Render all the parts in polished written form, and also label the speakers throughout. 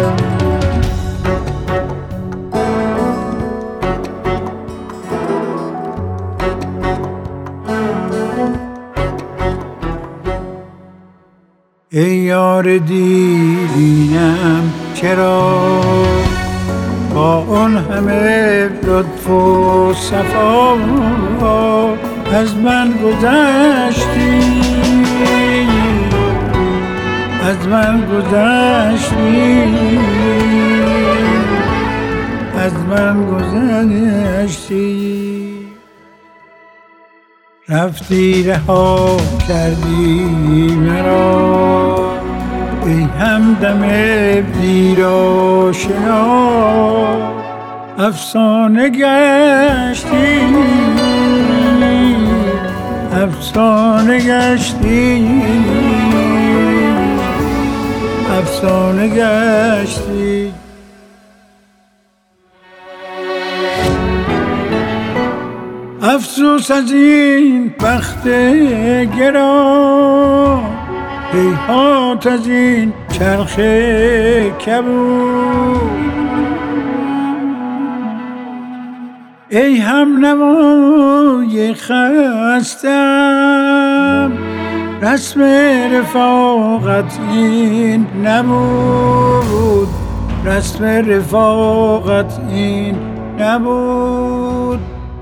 Speaker 1: ای یار دیرینم چرا با اون همه لطف و صفا از من گذشتی، از من گذشتی، از من گذشتی. رفتی رها کردی مرا ای همدم دیر آشنا، افسانه گشتی، افسانه گشتی، افسانه گشتی. افسوس از این بخت گران، هیهات از این چرخ کبود. ای همنوای خستم، رسم رفاقت این نبود، رسم رفاقت این نبود.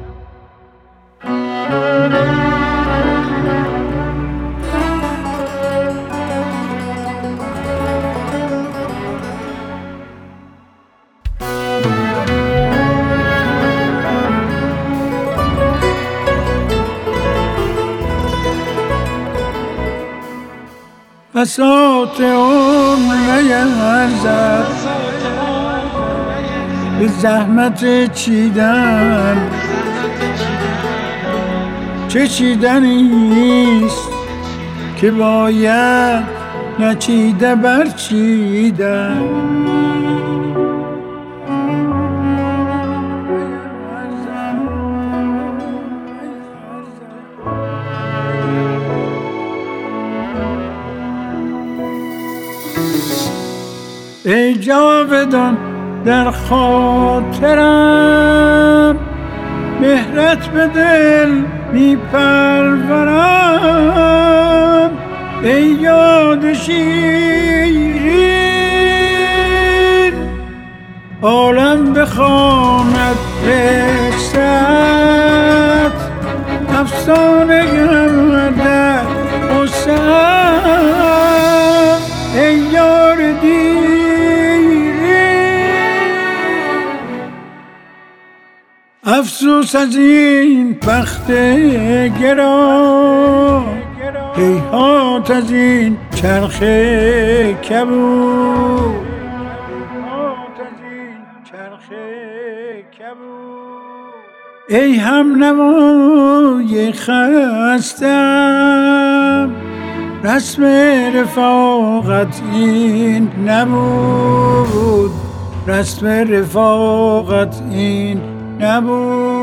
Speaker 1: بساط عمر نیرزد به زحمت چیدن، چه چیدنیست که باید نچیده برچیدن. ای جاودان در خاطرم، مهرت به دل می پرورم. ای یاد شیرین عالم بخواند قصت، افسانه گردد قصت. ای یار افسوس از این بخت گران، هیهات از این چرخ کبود. ای همنوای خستم، رسم رفاقت این نبود، رسم رفاقت این نبود.